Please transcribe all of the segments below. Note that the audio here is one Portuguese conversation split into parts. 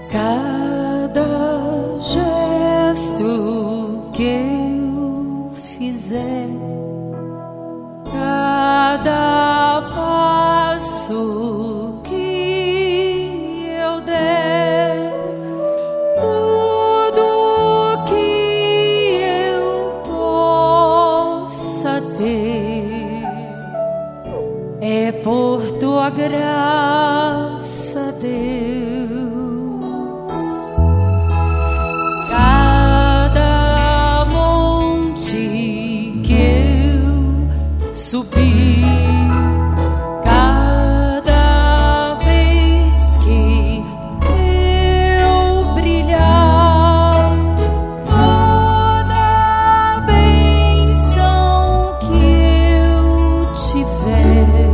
Cada gesto que eu fizer, cada passo que eu der, tudo que eu possa ter é por tua graça, Deus. Cada monte que eu subir, cada vez que eu brilhar, toda bênção que eu tiver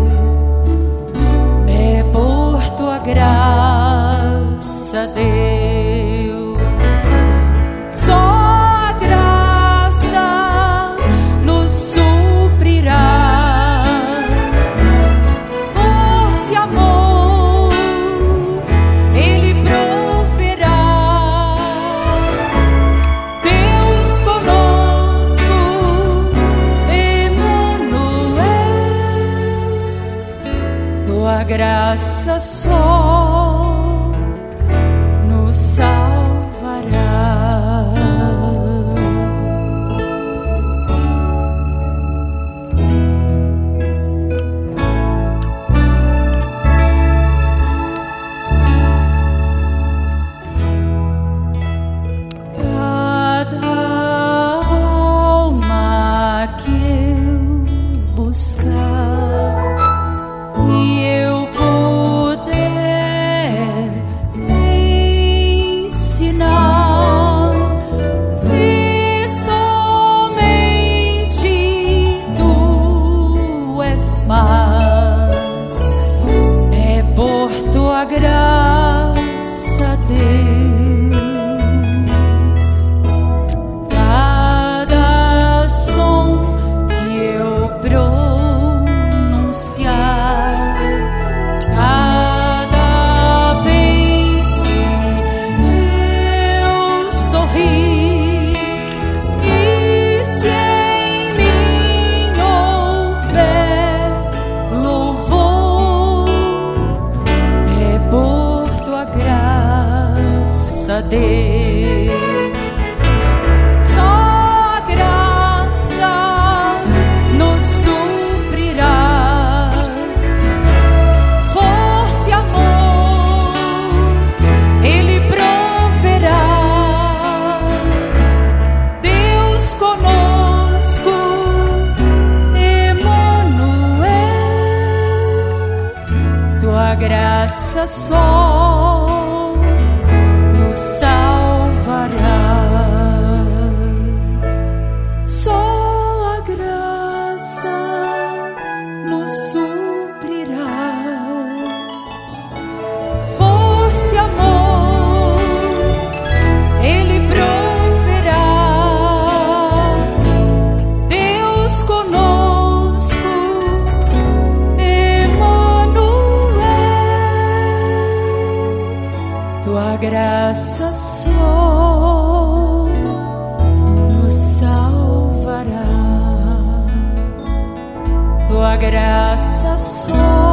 é por tua graça, Deus. Tua graça só nos salvará. Cada alma que eu buscar e eu puder ensinar, e somente tu és paz, é por tua graça, Deus. Cada som que eu pronunciar, cada vez que eu sorrir, e se em mim houver louvor, é por tua graça, Deus. Só a graça nos suprirá, força e amor Ele proverá. Deus conosco, Emanuel, tua graça só nos salvará. Só a graça nos suprirá, força e amor Ele proverá. Deus conosco, Emanuel, tua graça só nos salvará. Tua graça só